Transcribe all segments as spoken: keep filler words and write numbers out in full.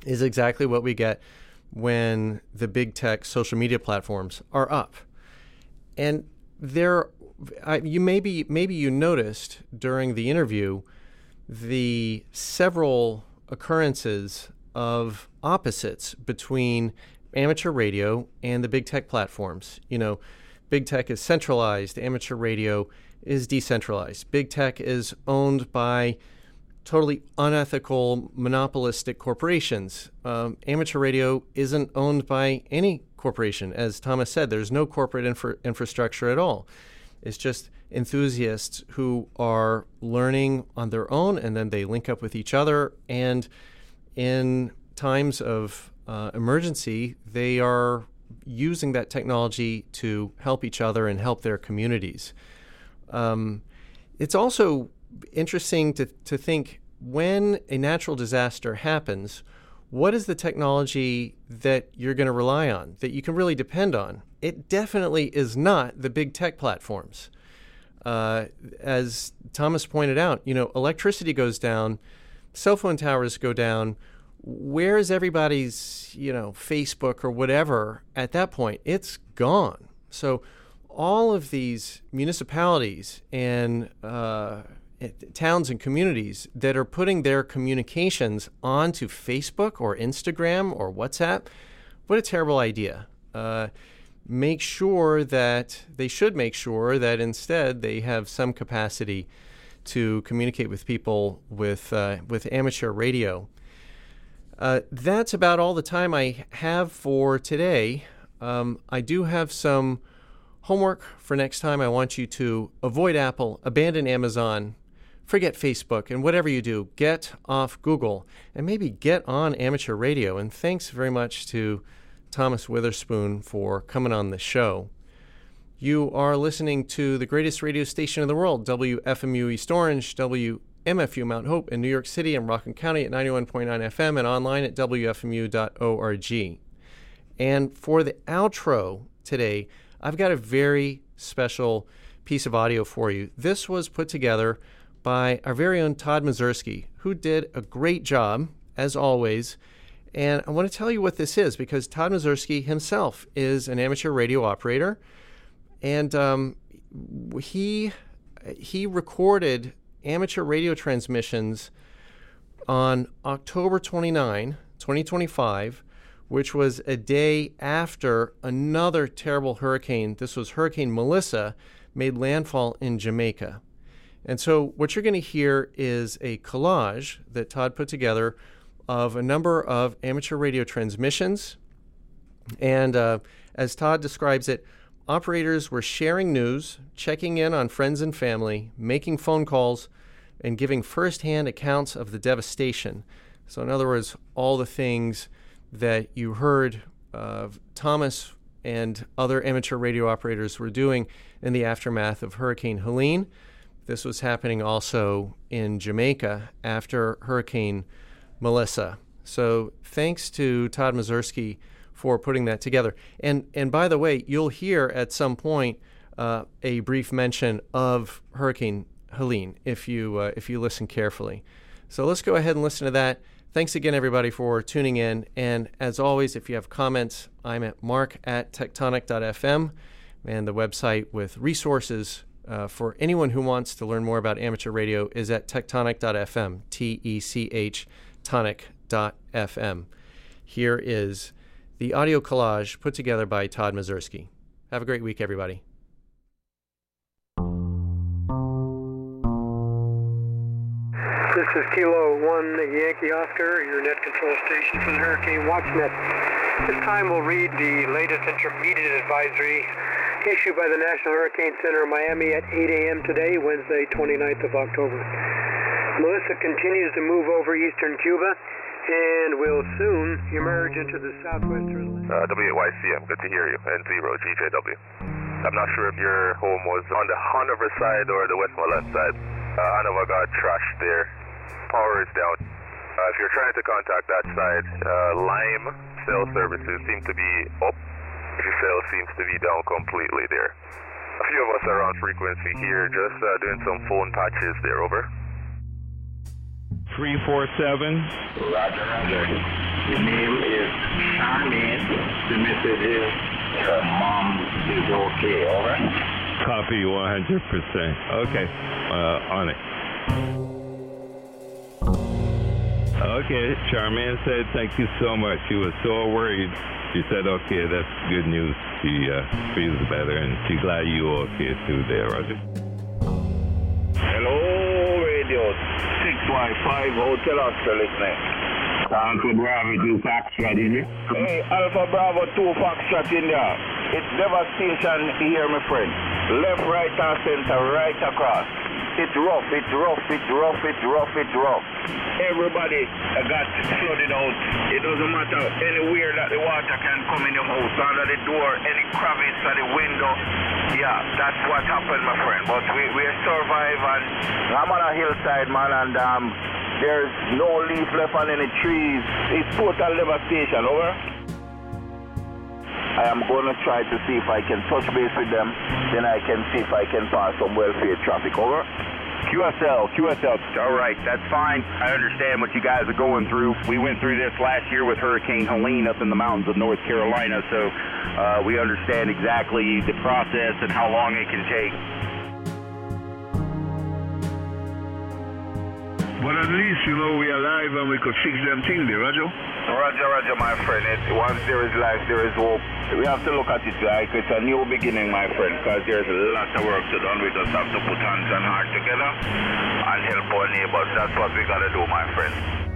is exactly what we get when the big tech social media platforms are up. And there, I, you maybe maybe you noticed during the interview the several occurrences of opposites between amateur radio and the big tech platforms. You know, big tech is centralized, amateur radio is decentralized. Big tech is owned by totally unethical, monopolistic corporations. Um, amateur radio isn't owned by any corporation. As Thomas said, there's no corporate infra- infrastructure at all. It's just enthusiasts who are learning on their own, and then they link up with each other. And in times of uh, emergency, they are using that technology to help each other and help their communities. Um, it's also interesting to, to think, when a natural disaster happens, what is the technology that you're going to rely on, that you can really depend on? It definitely is not the big tech platforms. Uh, as Thomas pointed out, you know, electricity goes down, cell phone towers go down. Where is everybody's, you know, Facebook or whatever at that point? It's gone. So all of these municipalities and uh, towns and communities that are putting their communications onto Facebook or Instagram or WhatsApp, what a terrible idea. Uh, make sure that they should make sure that instead they have some capacity to communicate with people with uh, with amateur radio. Uh, that's about all the time I have for today. Um, I do have some homework for next time. I want you to avoid Apple, abandon Amazon, forget Facebook, and whatever you do, get off Google and maybe get on amateur radio. And thanks very much to Thomas Witherspoon for coming on the show. You are listening to the greatest radio station in the world, W F M U East Orange, W M F U Mount Hope in New York City and Rockland County at ninety-one point nine F M and online at W F M U dot org. And for the outro today, I've got a very special piece of audio for you. This was put together by our very own Todd Mazurski, who did a great job, as always. And I want to tell you what this is, because Todd Mazurski himself is an amateur radio operator. And um, he he recorded amateur radio transmissions on October twenty-ninth, twenty twenty-five, which was a day after another terrible hurricane, this was Hurricane Melissa, made landfall in Jamaica. And so what you're going to hear is a collage that Todd put together of a number of amateur radio transmissions. And uh, as Todd describes it, operators were sharing news, checking in on friends and family, making phone calls, and giving firsthand accounts of the devastation. So in other words, all the things that you heard uh, Thomas and other amateur radio operators were doing in the aftermath of Hurricane Helene. This was happening also in Jamaica after Hurricane Melissa. So thanks to Todd Mazurski for putting that together. And and by the way, you'll hear at some point uh, a brief mention of Hurricane Helene if you uh, if you listen carefully. So let's go ahead and listen to that. Thanks again, everybody, for tuning in. And as always, if you have comments, I'm at mark at tectonic dot f m, and the website with resources uh, for anyone who wants to learn more about amateur radio is at tectonic dot f m, T E C H, tonic dot f m. Here is the audio collage put together by Todd Mazurski. Have a great week, everybody. This is Kilo one Yankee Oscar, your net control station for the Hurricane WatchNet. This time we'll read the latest intermediate advisory issued by the National Hurricane Center in Miami at eight a.m. today, Wednesday, twenty-ninth of October. Melissa continues to move over eastern Cuba and will soon emerge into the southwestern... Uh, W eight Y C M, good to hear you, and zero G J W. I'm not sure if your home was on the Hanover side or the Westmoreland side. Uh, Hanover got trashed there. Power is down. Uh, if you're trying to contact that side, uh, Lime cell services seem to be up. Your cell seems to be down completely there. A few of us are on frequency here, just uh, doing some phone patches there, over. three four seven. Roger, roger. The name is Charmaine. The message is her mom is okay, over. Copy one hundred percent. Okay, uh, on it. Okay, Charmaine said thank you so much. She was so worried. She said, okay, that's good news. She uh, feels better, and she's glad you okay too there, Roger. Hello, radio six Y five Hotel Oscar listening. Alpha Bravo two Foxtrot in here. Hey, Alpha Bravo two Foxtrot in there. It's devastation here, my friend. Left, right, and center, right across. It's rough, it's rough, it's rough, it's rough, it's rough. Everybody got flooded out. It doesn't matter anywhere that the water can come in the house, under the door, any crevice or the window. Yeah, that's what happened, my friend. But we, we survive, and I'm on a hillside, man, and um, there's no leaf left on any trees. It's total devastation, over. I am going to try to see if I can touch base with them. Then I can see if I can pass some welfare traffic. Over. Q S L, Q S L. All right, that's fine. I understand what you guys are going through. We went through this last year with Hurricane Helene up in the mountains of North Carolina, so uh, we understand exactly the process and how long it can take. But at least, you know, we are alive and we could fix them things there, Roger? Roger, Roger, my friend. It, once there is life, there is hope. We have to look at it like it's a new beginning, my friend, because there's a lot of work to do. We just have to put hands and heart together and help our neighbors. That's what we got to do, my friend.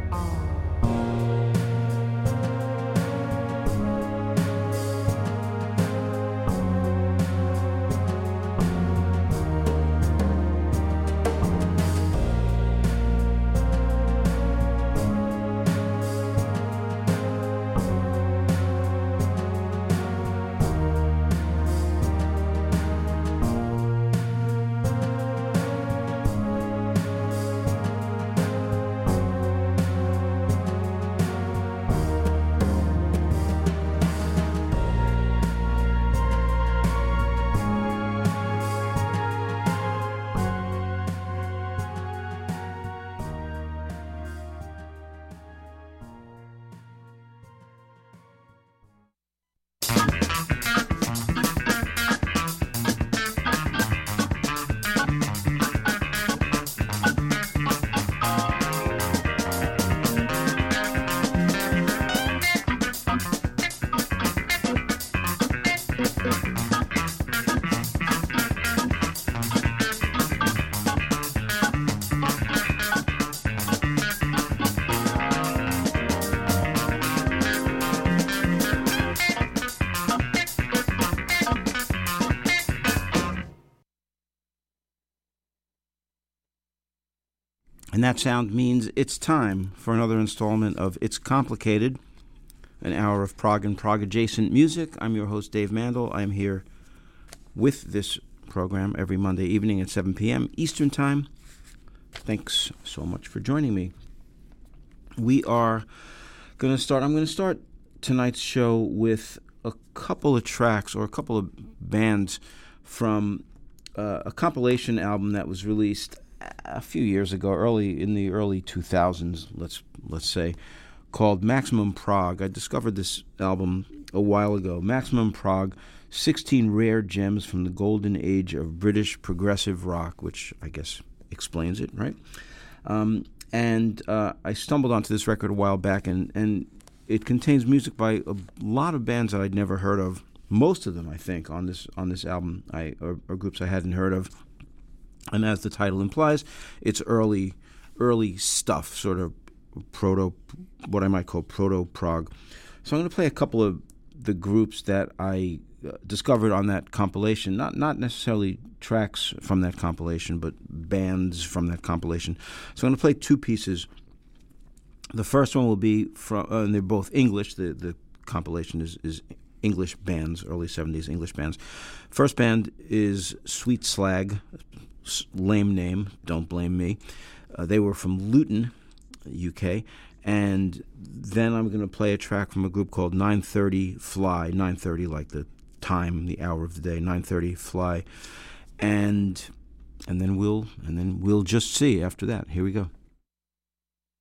And that sound means it's time for another installment of It's Complicated, an hour of prog and prog-adjacent music. I'm your host, Dave Mandel. I'm here with this program every Monday evening at seven p.m. Eastern Time. Thanks so much for joining me. We are going to start, I'm going to start tonight's show with a couple of tracks or a couple of bands from uh, a compilation album that was released a few years ago, early in the early two thousands, let's let's say, called Maximum Prog. I discovered this album a while ago. Maximum Prog, sixteen rare gems from the golden age of British progressive rock, which I guess explains it, right? Um, and uh, I stumbled onto this record a while back, and, and it contains music by a lot of bands that I'd never heard of. Most of them, I think, on this on this album, I or, or groups I hadn't heard of. And as the title implies, it's early, early stuff, sort of proto, what I might call proto-prog. So I'm going to play a couple of the groups that I uh, discovered on that compilation, not not necessarily tracks from that compilation, but bands from that compilation. So I'm going to play two pieces. The first one will be from, uh, and they're both English. The the compilation is, is English bands, early seventies English bands. First band is Sweet Slag. Lame name, don't blame me. Uh, they were from Luton, U K, and then I'm going to play a track from a group called nine thirty Fly, nine thirty like the time, the hour of the day, nine thirty Fly, and and then we'll and then we'll just see after that. Here we go.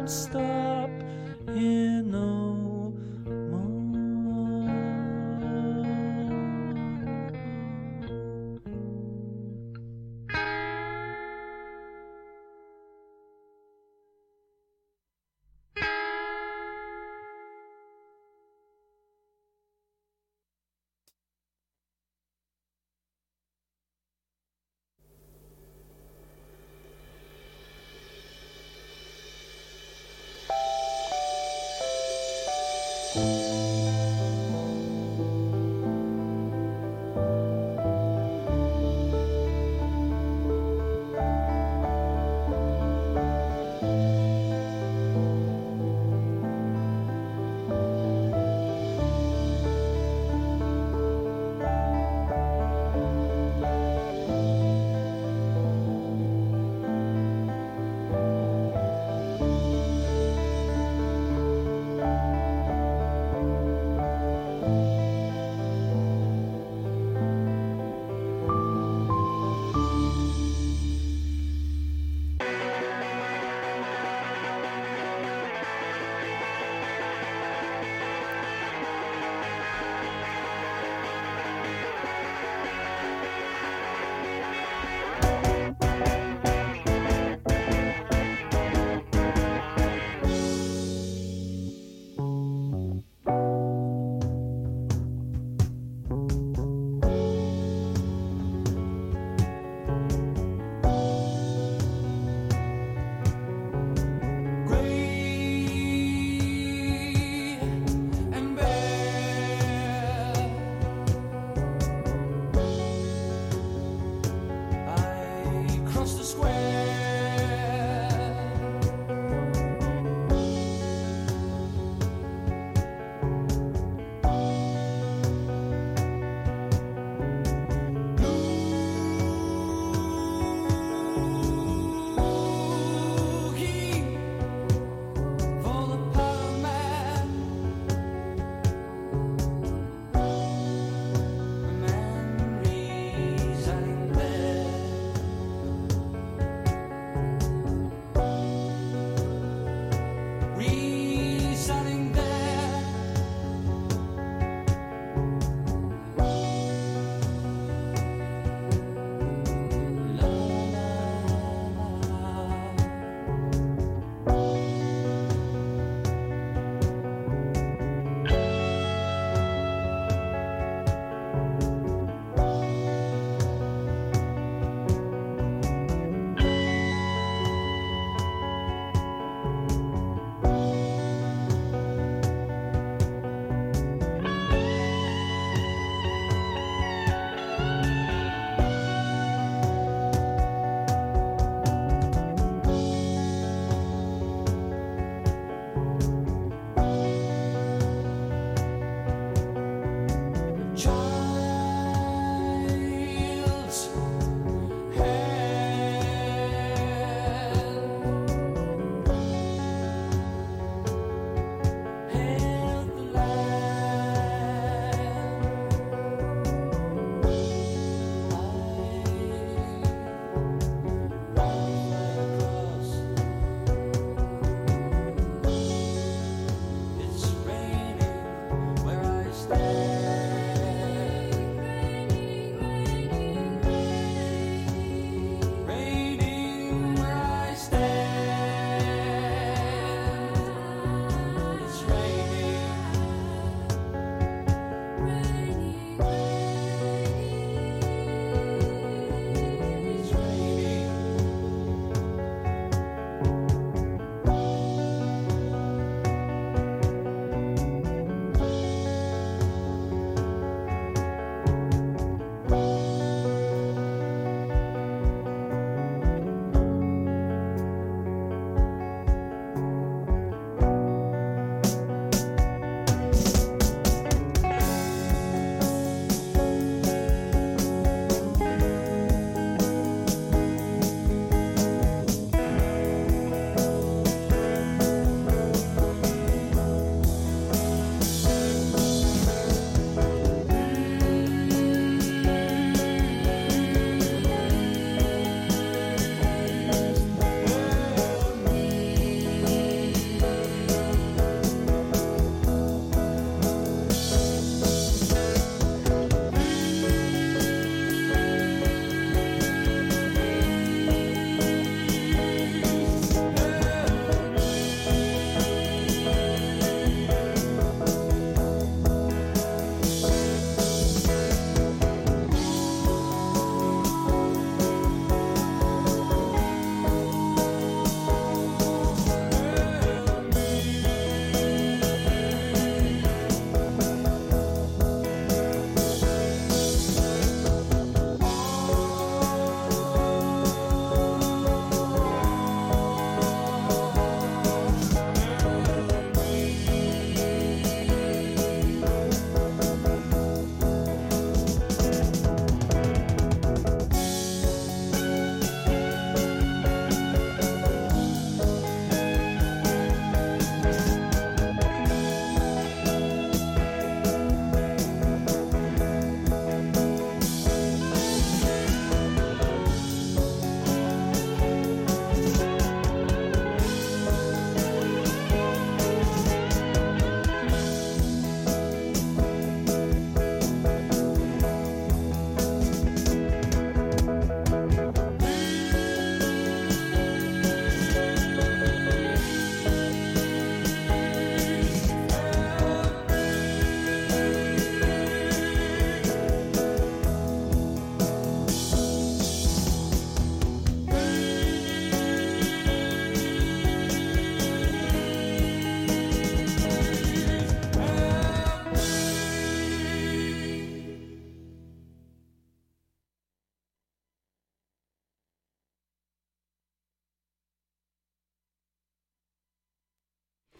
won't stop here no more.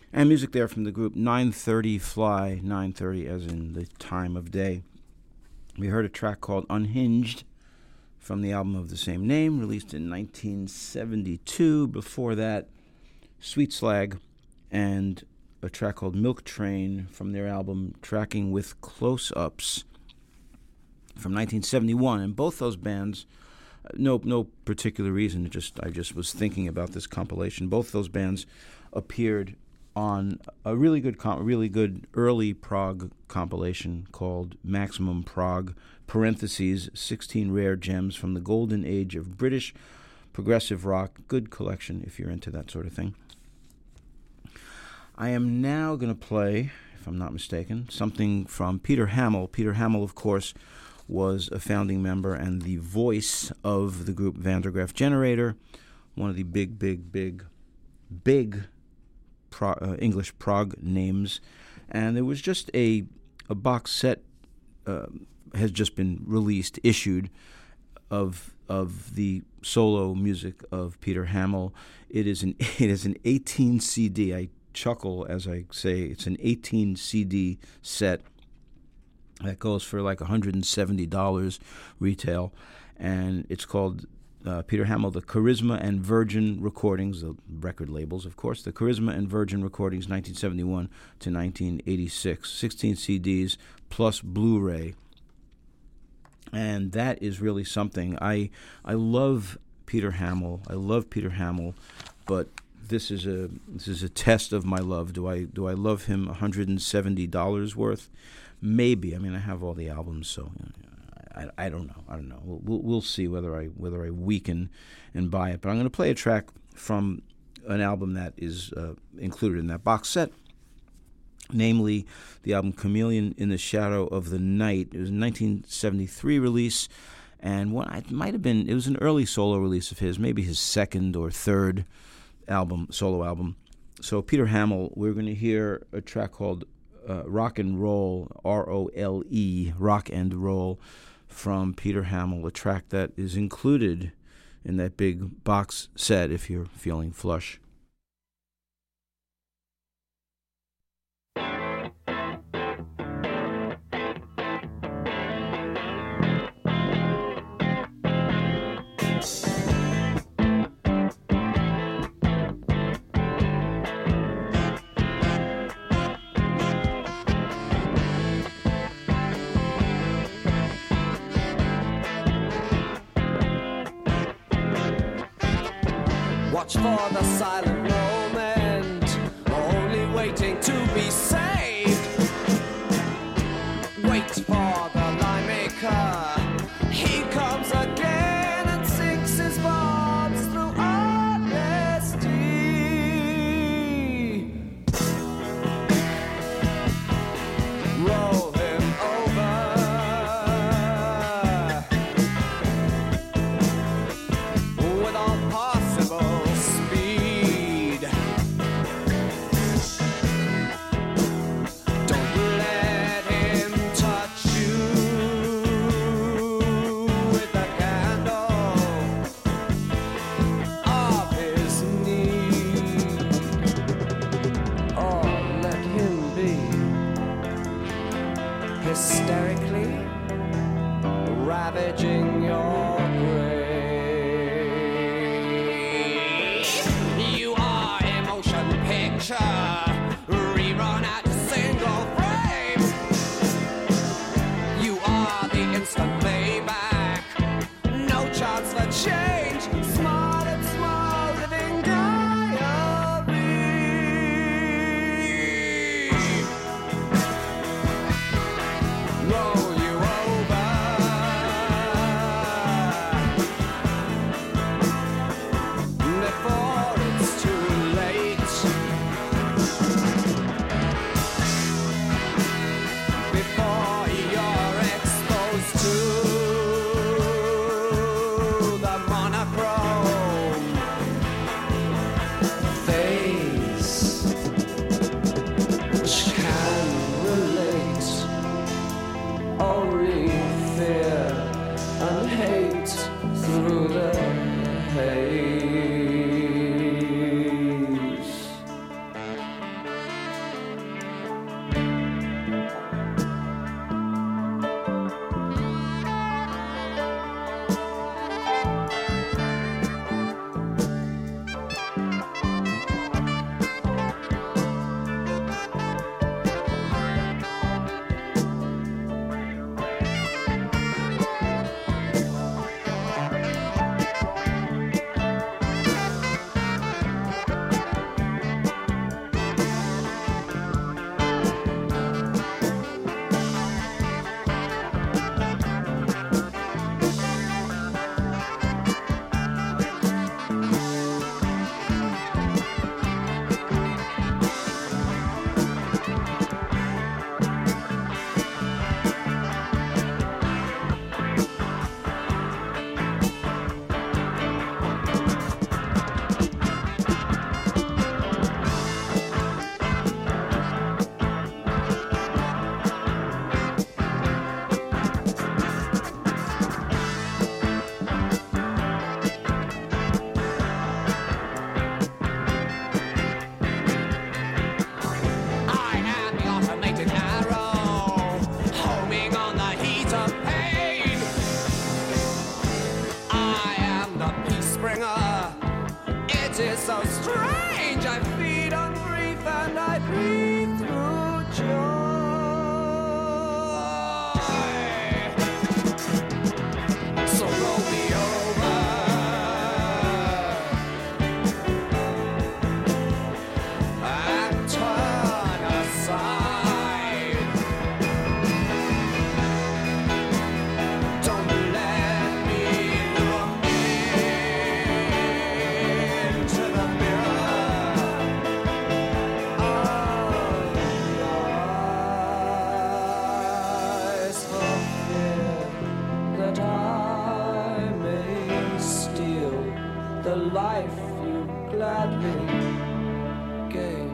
And music there from the group nine thirty Fly, nine thirty as in the time of day. We heard a track called Unhinged from the album of the same name, released in nineteen seventy-two. Before that, Sweet Slag and a track called Milk Train from their album Tracking with Close-Ups from nineteen seventy-one. And both those bands, no no particular reason, just I just was thinking about this compilation. Both those bands appeared on a really good, com- really good early prog compilation called Maximum Prog, parentheses, sixteen rare gems from the golden age of British progressive rock. Good collection if you're into that sort of thing. I am now going to play, if I'm not mistaken, something from Peter Hammill. Peter Hammill, of course, was a founding member and the voice of the group Van der Graaf Generator, one of the big, big, big, big Pro, uh, English prog names, and there was just a a box set uh, has just been released, issued of of the solo music of Peter Hammill. It is an it is an eighteen C D. I chuckle as I say it's an eighteen C D set that goes for like one hundred seventy dollars retail, and it's called Uh, Peter Hammill, the Charisma and Virgin Recordings, the record labels, of course, the Charisma and Virgin Recordings, nineteen seventy-one to nineteen eighty-six, sixteen C Ds plus Blu-ray, and that is really something. I I love Peter Hammill. I love Peter Hammill, but this is a this is a test of my love. Do I do I love him one hundred seventy dollars worth? Maybe. I mean, I have all the albums, so. You know, I, I don't know. I don't know. We'll, we'll, we'll see whether I whether I weaken and buy it. But I'm going to play a track from an album that is uh, included in that box set, namely the album Chameleon in the Shadow of the Night. It was a nineteen seventy-three release, and what it might have been, it was an early solo release of his, maybe his second or third album, solo album. So Peter Hammill, we're going to hear a track called uh, Rock and Roll, R O L E, Rock and Roll, from Peter Hammill, a track that is included in that big box set if you're feeling flush. Watch for the silent moment, only waiting to be saved. Wait for the line maker, he comes again and sinks his bombs through honesty. Roll him over, with all possible speed. Don't let him touch you with the candle of his need, or let him be hysterically ravaging your grave. You are a motion picture, rerun at a single frame. You are the instant playback, no chance for change. Smart and small living diary. Roll you over, before it's too late. Before you're exposed to the monochrome face, which can relate only fear and hate through the haze. so strange. I feed on grief and I breathe through joy. So roll me over and turn aside. Don't let me look into the mirror of your eyes for fear that I may steal the life you gladly gave.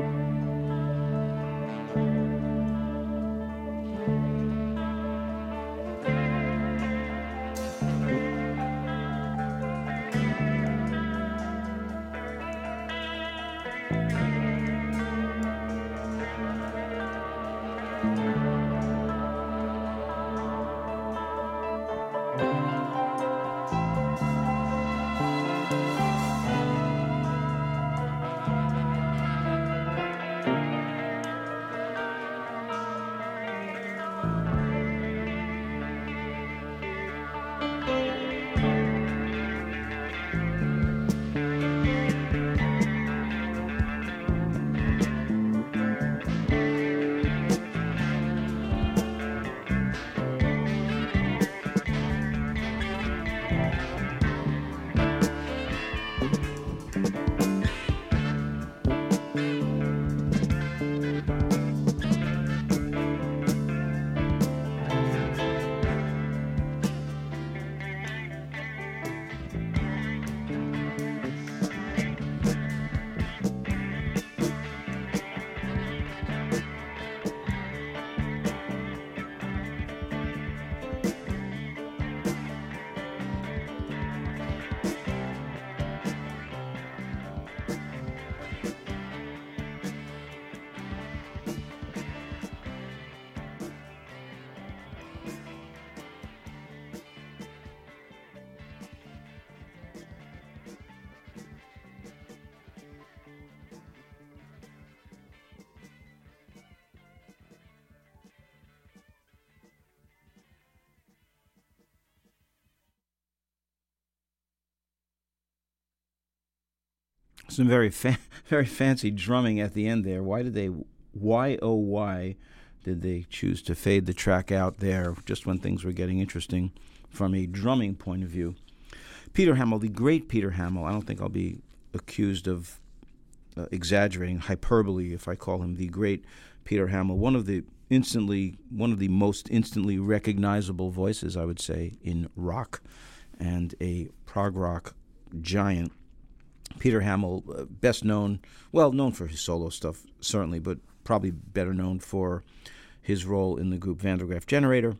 Some very fa- very fancy drumming at the end there. Why did they, why oh why did they choose to fade the track out there just when things were getting interesting from a drumming point of view? Peter Hammill, the great Peter Hammill, I don't think I'll be accused of uh, exaggerating, hyperbole, if I call him the great Peter Hammill, one of the instantly, one of the most instantly recognizable voices, I would say, in rock, and a prog rock giant. Peter Hammill, uh, best known, well, known for his solo stuff, certainly, but probably better known for his role in the group Van der Graaf Generator.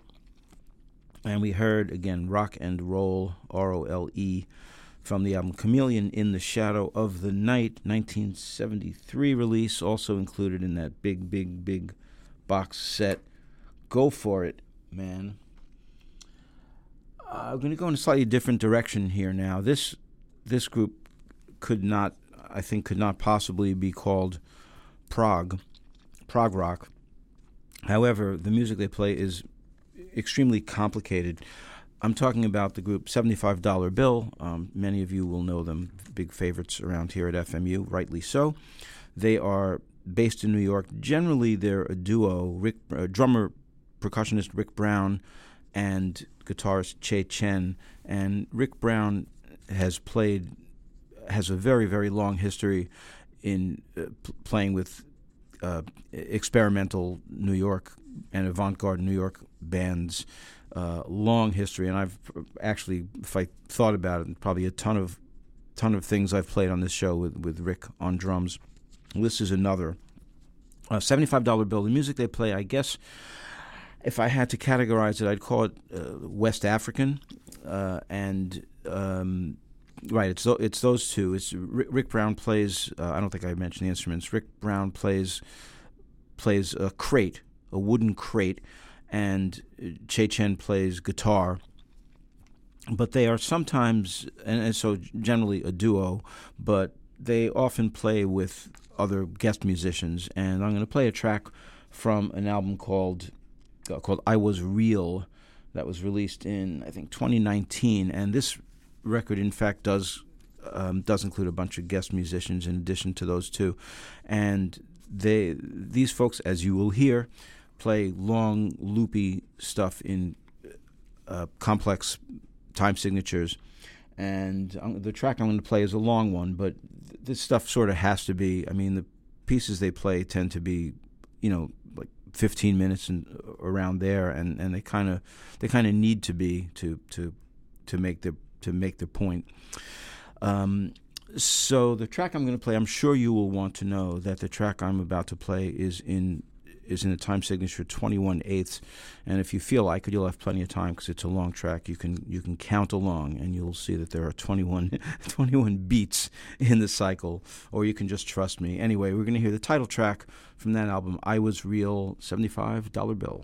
And we heard, again, Rock and Roll, R O L E, from the album Chameleon in the Shadow of the Night, nineteen seventy-three release, also included in that big, big, big box set. Go for it, man. Uh, I'm going to go in a slightly different direction here now. This this group could not, I think, could not possibly be called prog, prog rock. However, the music they play is extremely complicated. I'm talking about the group seventy-five dollar Bill. Um, many of you will know them, big favorites around here at F M U, rightly so. They are based in New York. Generally, they're a duo, Rick, uh, drummer, percussionist Rick Brown and guitarist Che Chen. And Rick Brown has played, has a very, very long history in uh, p- playing with uh, experimental New York and avant-garde New York bands. Uh, long history, and I've actually, if I thought about it, probably a ton of ton of things I've played on this show with, with Rick on drums. This is another. Uh, seventy-five dollar Bill. The music they play, I guess, if I had to categorize it, I'd call it uh, West African, uh, and um, right, it's it's those two. It's Rick, Rick Brown plays. Uh, I don't think I mentioned the instruments. Rick Brown plays plays a crate, a wooden crate. And Che Chen plays guitar, but they are sometimes, and, and so generally a duo, but they often play with other guest musicians, and I'm going to play a track from an album called uh, called I Was Real that was released in, I think, twenty nineteen, and this record, in fact, does um, does include a bunch of guest musicians in addition to those two, and they these folks, as you will hear, play long, loopy stuff in uh, complex time signatures. And um, the track I'm going to play is a long one, but th- this stuff sort of has to be, I mean, the pieces they play tend to be, you know, like fifteen minutes and around there, and, and they kind of they kind of need to be to to to make the to make the point. Um, so the track I'm going to play, I'm sure you will want to know that the track I'm about to play is in is in the time signature twenty-one eighths, and if you feel like it, you'll have plenty of time because it's a long track. You can you can count along, and you'll see that there are twenty-one, twenty-one beats in the cycle, or you can just trust me. Anyway, we're going to hear the title track from that album, I Was Real, seventy-five dollar bill.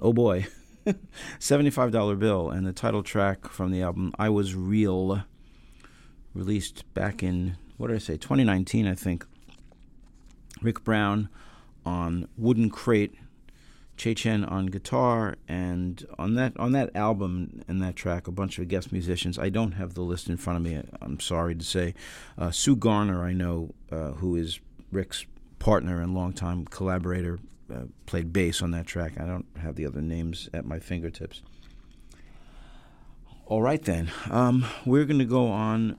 oh boy, seventy-five dollar bill, and the title track from the album I Was Real, released back in, what did I say, twenty nineteen, I think. Rick Brown on Wooden Crate, Che Chen on guitar, and on that on that album and that track, a bunch of guest musicians. I don't have the list in front of me, I'm sorry to say. Uh, Sue Garner, I know, uh, who is Rick's partner and longtime collaborator, uh, played bass on that track. I don't have the other names at my fingertips. All right, then. Um, we're going to go on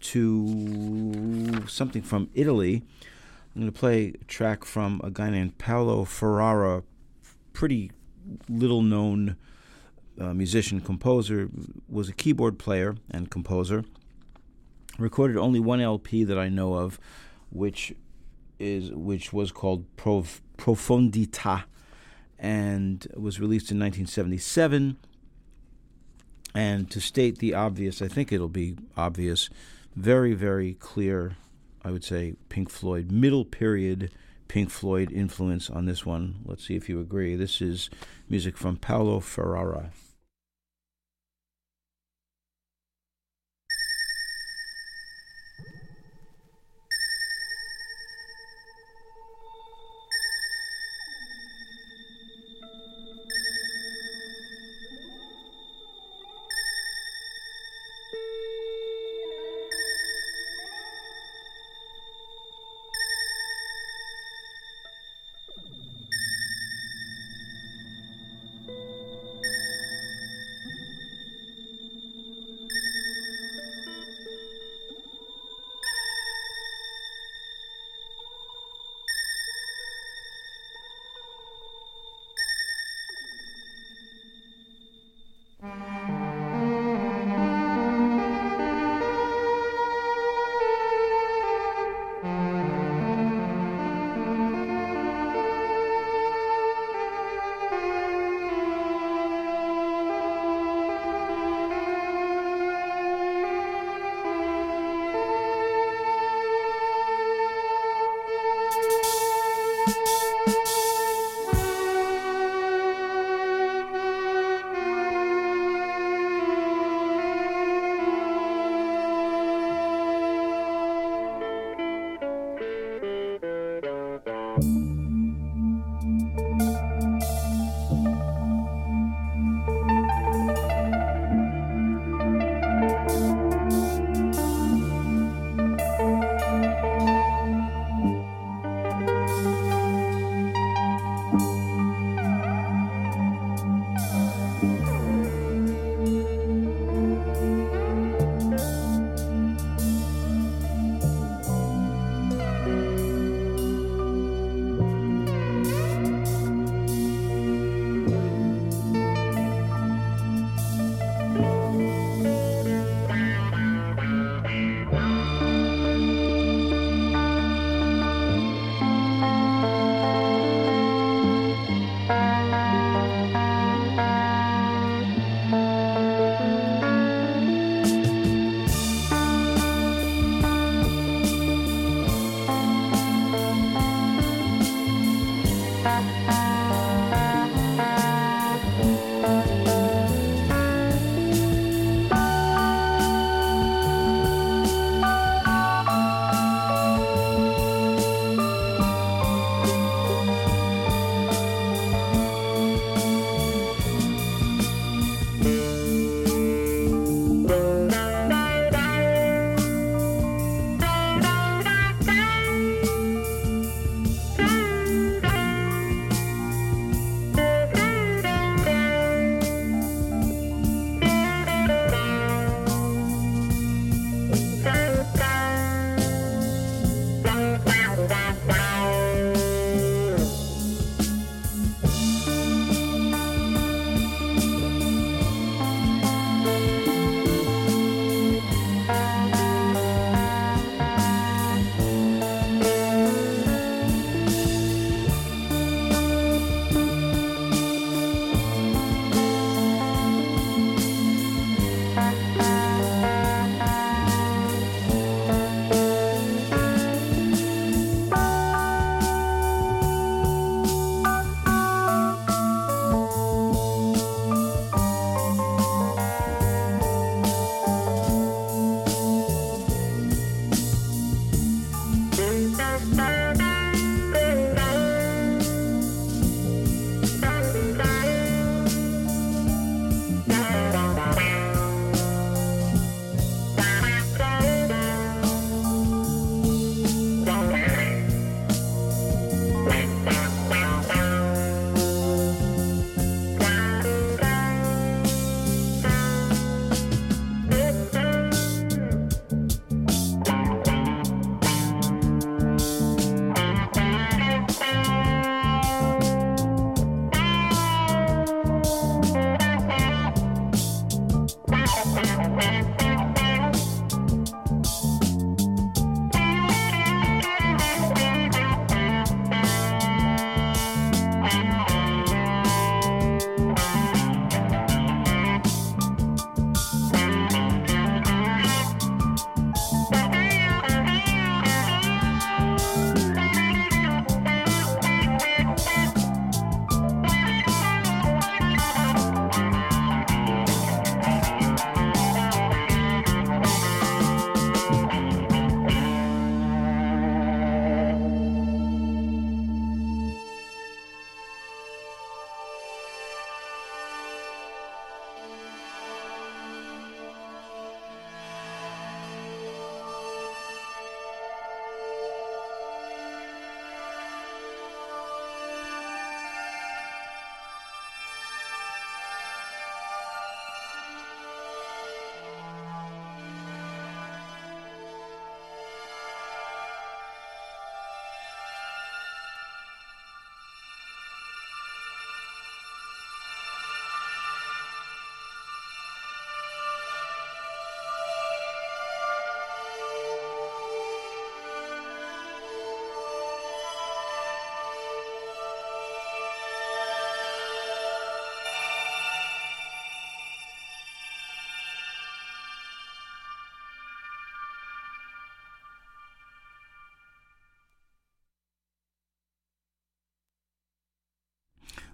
to something from Italy. I'm going to play a track from a guy named Paolo Ferrara, pretty little-known uh, musician, composer, was a keyboard player and composer. Recorded only one L P that I know of, which is which was called Prof, Profondità, and was released in nineteen seventy-seven. And to state the obvious, I think it'll be obvious, very, very clear, I would say, Pink Floyd, middle period Pink Floyd influence on this one. Let's see if you agree. This is music from Paolo Ferrara.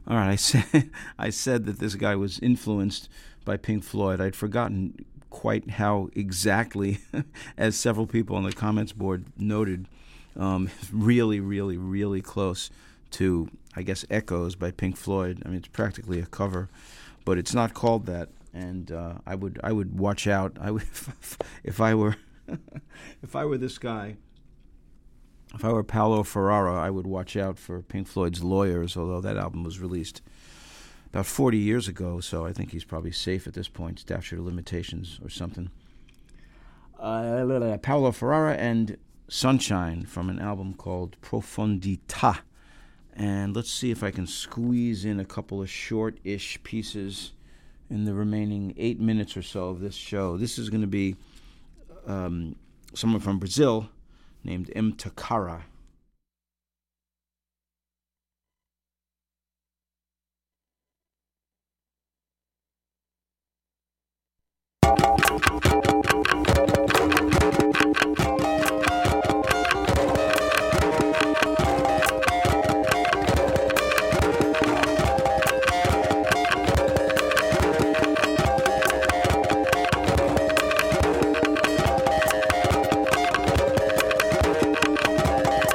All right, I said I said that this guy was influenced by Pink Floyd. I'd forgotten quite how exactly, as several people on the comments board noted, um, really, really, really close to, I guess, Echoes by Pink Floyd. I mean, it's practically a cover, but it's not called that. And uh, I would I would watch out. I would if I were if I were this guy. If I were Paulo Ferrara, I would watch out for Pink Floyd's Lawyers, although that album was released about forty years ago, so I think he's probably safe at this point, statute of limitations or something. Uh, Paulo Ferrara and Sunshine from an album called Profondità. And let's see if I can squeeze in a couple of short-ish pieces in the remaining eight minutes or so of this show. This is going to be um, someone from Brazil named M. Takara. Thank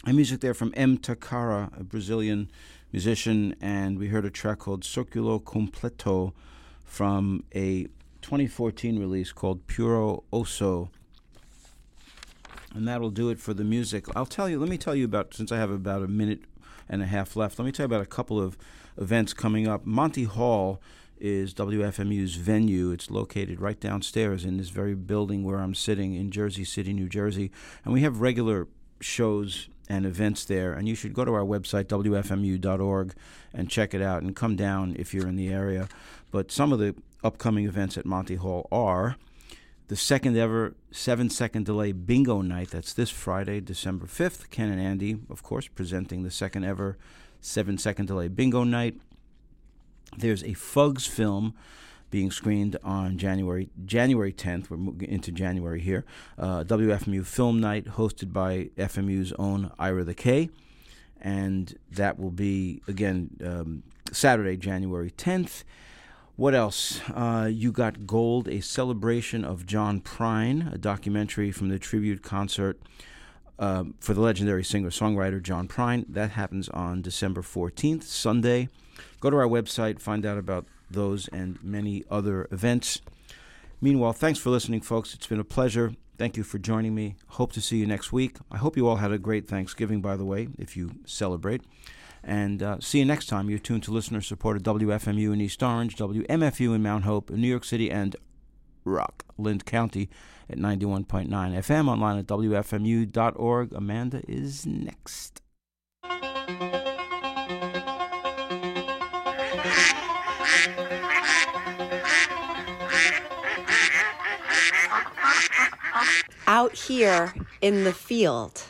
And music there from M. Takara, a Brazilian musician, and we heard a track called Circulo Completo from a twenty fourteen release called Puro Osso. And that'll do it for the music. I'll tell you, let me tell you about, since I have about a minute and a half left, let me tell you about a couple of events coming up. Monty Hall is W F M U's venue. It's located right downstairs in this very building where I'm sitting in Jersey City, New Jersey. And we have regular shows and events there, and you should go to our website, W F M U dot org, and check it out and come down if you're in the area. But some of the upcoming events at Monty Hall are the second ever seven-second delay bingo night. That's this Friday, December fifth. Ken and Andy, of course, presenting the second ever seven-second delay bingo night. There's a Fugs film being screened on January January tenth. We're moving into January here. Uh, W F M U Film Night, hosted by F M U's own Ira the K. And that will be, again, um, Saturday, January tenth. What else? Uh, you Got Gold, a celebration of John Prine, a documentary from the tribute concert uh, for the legendary singer-songwriter John Prine. That happens on December fourteenth, Sunday. Go to our website, find out about those and many other events. Meanwhile, thanks for listening, folks. It's been a pleasure. Thank you for joining me. Hope to see you next week. I hope you all had a great Thanksgiving, by the way, if you celebrate. And uh, see you next time. You're tuned to listener-supported W F M U in East Orange, W M F U in Mount Hope, in New York City, and Rockland County at ninety-one point nine F M, online at W F M U dot org. Amanda is next. Out here in the field.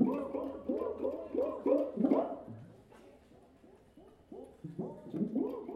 Woo!